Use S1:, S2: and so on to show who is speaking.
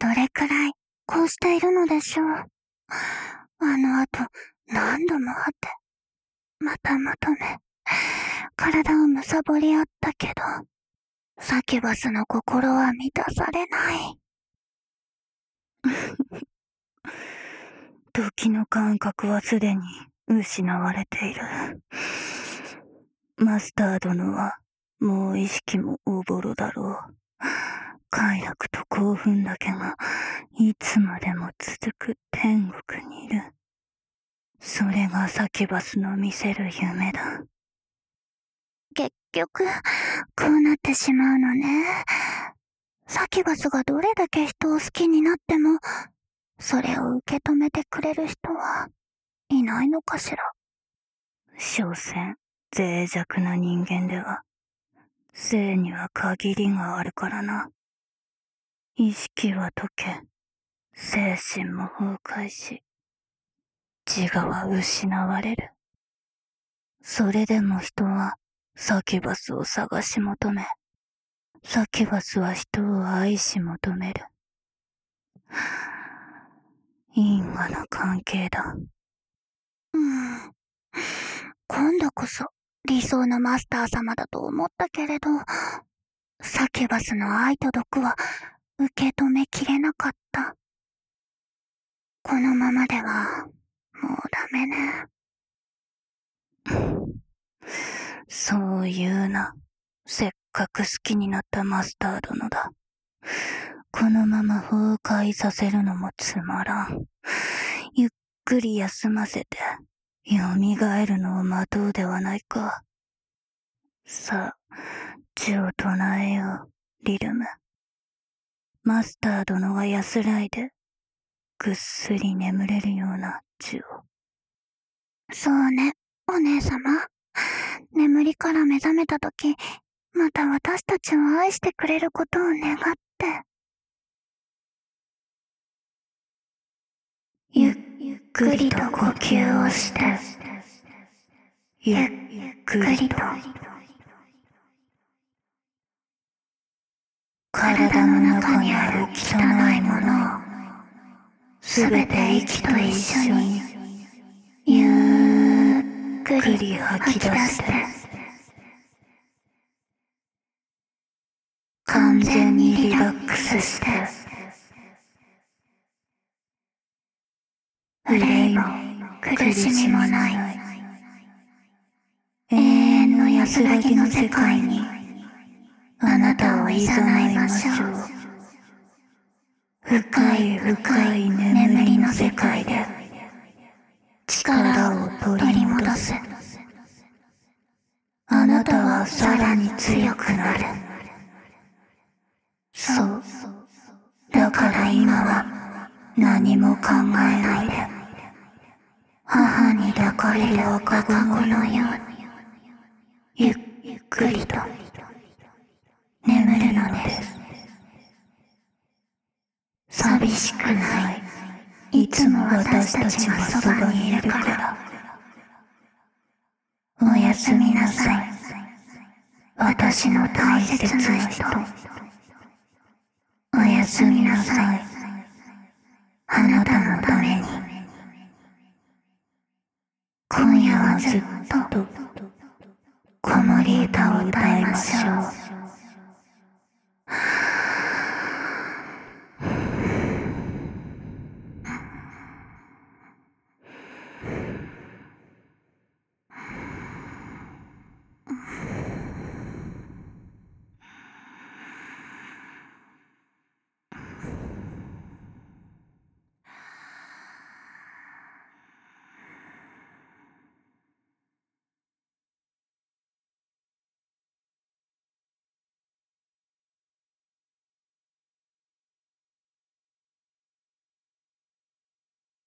S1: どれくらいこうしているのでしょう。あの後、何度も会って、また求め、体をむさぼり合ったけど、サキュバスの心は満たされない。
S2: 時の感覚はすでに失われている。マスター殿はもう意識もおぼろだろう。快楽と興奮だけがいつまでも続く天国にいる。それがサキュバスの見せる夢だ。
S1: 結局、こうなってしまうのね。サキュバスがどれだけ人を好きになっても、それを受け止めてくれる人はいないのかしら。
S2: 所詮、脆弱な人間では、生には限りがあるからな。意識は溶け、精神も崩壊し、自我は失われる。それでも人はサキュバスを探し求め、サキュバスは人を愛し求める。因果な関係だ。
S1: 今度こそ理想のマスター様だと思ったけれど、サキュバスの愛と毒は受け止めきれなかった。このままではもうダメね。
S2: そう言うな。せっかく好きになったマスター殿だ。このまま崩壊させるのもつまらん。ゆっくり休ませて、蘇るのを待とうではないか。さあ、呪を唱えよう、リルム。マスター殿が安らいで、ぐっすり眠れるような呪を。
S1: そうね、お姉様。眠りから目覚めたとき、また私たちを愛してくれることを願って。ゆっくりと呼吸をして、ゆっくりと。体の中にある汚いものを、すべて息と一緒に、ゆっくり吐き出して、完全にリラックスして、憂いも苦しみもない、永遠の安らぎの世界に、あなたを誘いましょう。深い深い眠りの世界で力を取り戻す。あなたはさらに強くなる。そう。だから今は何も考えないで、母に抱かれる赤子のように、ゆっくりと眠るのです。寂しくない。いつも私たちがそばにいるから。おやすみなさい。私の大切な人。おやすみなさい。あなたのために。今夜はずっと子守歌を歌いましょう。